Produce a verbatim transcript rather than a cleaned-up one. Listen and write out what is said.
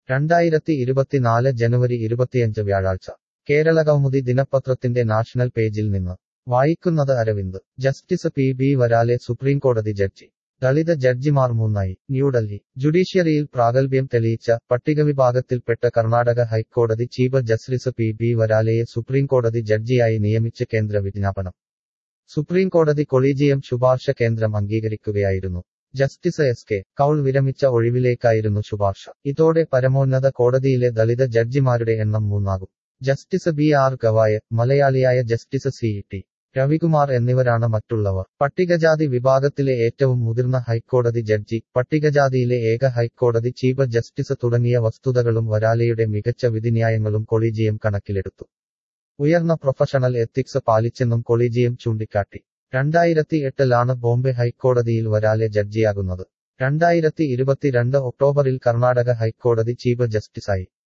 രണ്ടായിരത്തി ഇരുപത്തിനാല് ജനുവരി ഇരുപത്തിയഞ്ച് വ്യാഴാഴ്ച കേരളകൗമുദി ദിനപത്രത്തിന്റെ നാഷണൽ പേജിൽ നിന്ന് വായിക്കുന്നത് Aravind. Justice P B Varale സുപ്രീംകോടതി ജഡ്ജി. ദളിത് ജഡ്ജിമാർ മൂന്നായി. ന്യൂഡൽഹി. ജുഡീഷ്യറിയിൽ പ്രാഗൽഭ്യം തെളിയിച്ച പട്ടികവിഭാഗത്തിൽപ്പെട്ട കർണാടക ഹൈക്കോടതി ചീഫ് ജസ്റ്റിസ് പി ബി വരാലെയെ സുപ്രീംകോടതി ജഡ്ജിയായി നിയമിച്ച് കേന്ദ്ര വിജ്ഞാപനം. സുപ്രീംകോടതി കൊളീജിയം ശുപാർശ കേന്ദ്രം അംഗീകരിക്കുകയായിരുന്നു. ജസ്റ്റിസ് എസ് കെ കൗൾ വിരമിച്ച ഒഴിവിലേക്കായിരുന്നു ശുപാർശ. ഇതോടെ പരമോന്നത കോടതിയിലെ ദളിത് ജഡ്ജിമാരുടെ എണ്ണം മൂന്നാകും. ജസ്റ്റിസ് ബി ആർ ഗവായ്, മലയാളിയായ ജസ്റ്റിസ് സി ടി രവികുമാർ എന്നിവരാണ് മറ്റുള്ളവർ. പട്ടികജാതി വിഭാഗത്തിലെ ഏറ്റവും മുതിർന്ന ഹൈക്കോടതി ജഡ്ജി, പട്ടികജാതിയിലെ ഏക ഹൈക്കോടതി ചീഫ് ജസ്റ്റിസ് തുടങ്ങിയ വസ്തുതകളും വരാലെയുടെ മികച്ച വിധിന്യായങ്ങളും കൊളീജിയം കണക്കിലെടുത്തു. ഉയർന്ന പ്രൊഫഷണൽ എത്തിക്സ് പാലിച്ചെന്നും കൊളീജിയം ചൂണ്ടിക്കാട്ടി. രണ്ടായിരത്തി എട്ടിലാണ് ബോംബെ ഹൈക്കോടതിയിൽ വരാലെ ജഡ്ജിയാകുന്നത്. രണ്ടായിരത്തി ഇരുപത്തിരണ്ട് ഒക്ടോബറിൽ കർണാടക ഹൈക്കോടതി ചീഫ് ജസ്റ്റിസായി.